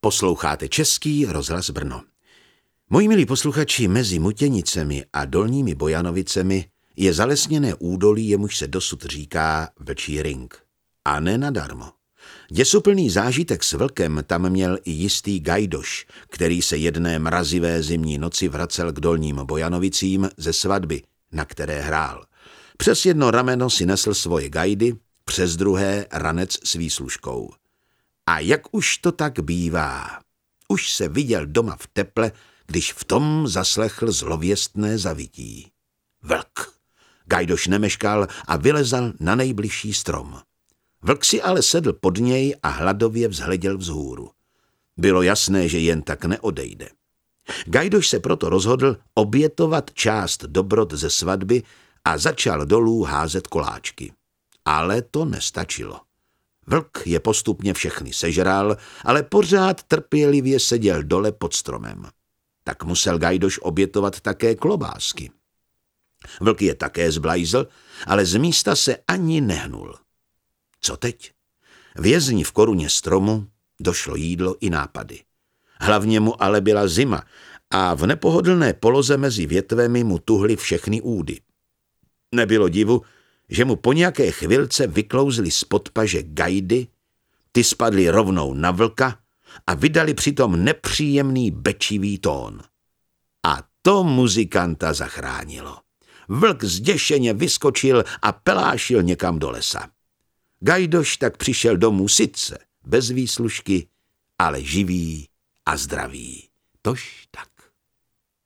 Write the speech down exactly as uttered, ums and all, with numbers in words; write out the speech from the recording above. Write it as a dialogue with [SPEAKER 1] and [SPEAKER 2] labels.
[SPEAKER 1] Posloucháte Český rozhlas Brno. Moji milí posluchači, mezi Mutěnicemi a Dolními Bojanovicemi je zalesněné údolí, jemuž se dosud říká Vlčí ring. A ne nadarmo. Děsuplný zážitek s vlkem tam měl i jistý Gajdoš, který se jedné mrazivé zimní noci vracel k Dolním Bojanovicím ze svatby, na které hrál. Přes jedno rameno si nesl svoje gajdy, přes druhé ranec s výslužkou. A jak už to tak bývá, už se viděl doma v teple, když v tom zaslechl zlověstné zavití. Vlk. Gajdoš nemeškal a vylezal na nejbližší strom. Vlk si ale sedl pod něj a hladově vzhleděl vzhůru. Bylo jasné, že jen tak neodejde. Gajdoš se proto rozhodl obětovat část dobrot ze svatby a začal dolů házet koláčky. Ale to nestačilo. Vlk je postupně všechny sežral, ale pořád trpělivě seděl dole pod stromem. Tak musel Gajdoš obětovat také klobásky. Vlk je také zblajzl, ale z místa se ani nehnul. Co teď? Vězni v koruně stromu došlo jídlo i nápady. Hlavně mu ale byla zima a v nepohodlné poloze mezi větvemi mu tuhly všechny údy. Nebylo divu, že mu po nějaké chvilce vyklouzly spod paže gajdy, ty spadly rovnou na vlka a vydali přitom nepříjemný bečivý tón. A to muzikanta zachránilo. Vlk zděšeně vyskočil a pelášil někam do lesa. Gajdoš tak přišel domů sice bez výslužky, ale živý a zdravý. Tož tak.